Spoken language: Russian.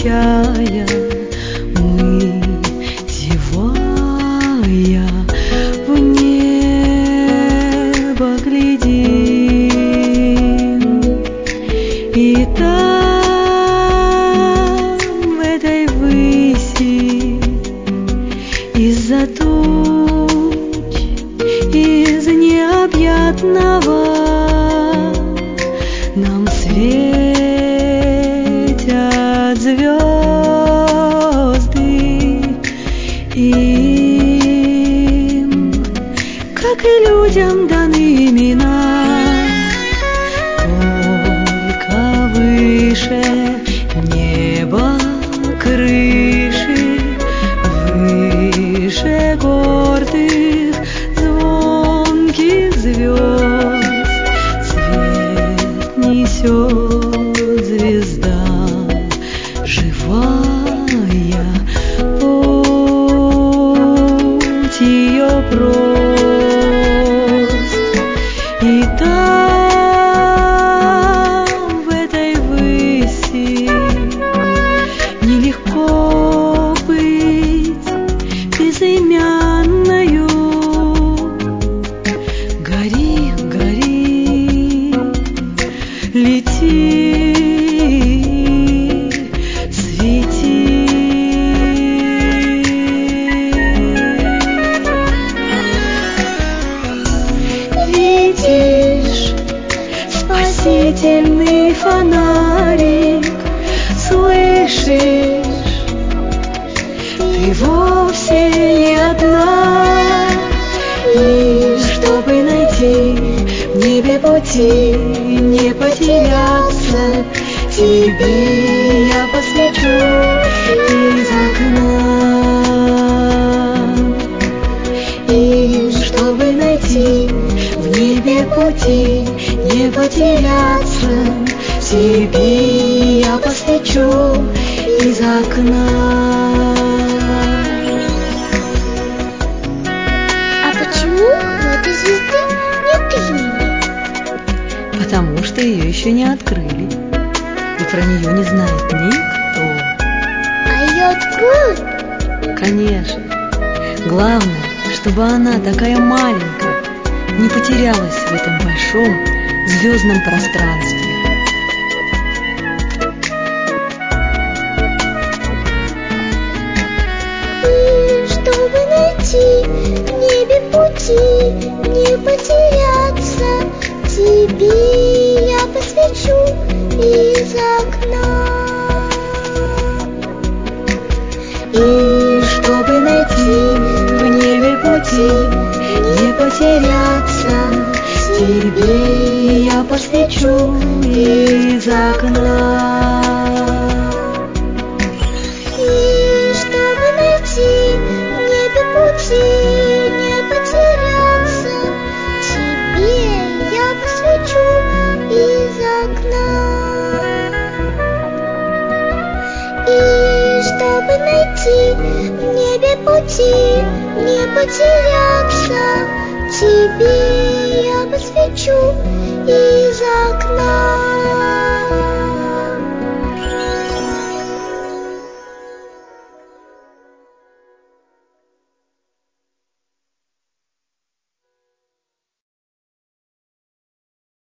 встречая, мы, зевая, в небо глядим. И там, в этой выси, из-за туч, из необъятного нам светят звезды. Им, как и людям, даны имена, только выше неба крыши, выше гордых звонких звезд свет несет звезда живая, путь ее прост. И там, в этой выси, нелегко быть безымянною. Гори, гори, лети, свети. Видишь спасительный фонарик, слышишь, ты вовсе не одна. И чтобы найти в небе пути, не потеряться, тебе я посвечу из окна. И чтобы найти в небе пути, не потеряться, тебе я посвечу из окна. А почему у этой звезды нет имени? Потому что ее еще не открыли, и про нее не знает никто. А ее откроют? Конечно. Главное, чтобы она, такая маленькая, не потерялась в этом большом звездном пространстве. И чтобы найти в небе пути, не потеряться, тебе я посвечу из окна. И чтобы найти в небе пути, не потеряться, тебе я посвечу из окна. И чтобы найти в небе пути, не потеряться, тебе я посвечу из окна. И чтобы найти в небе пути, не потеряться, тебе я посвечу из окна.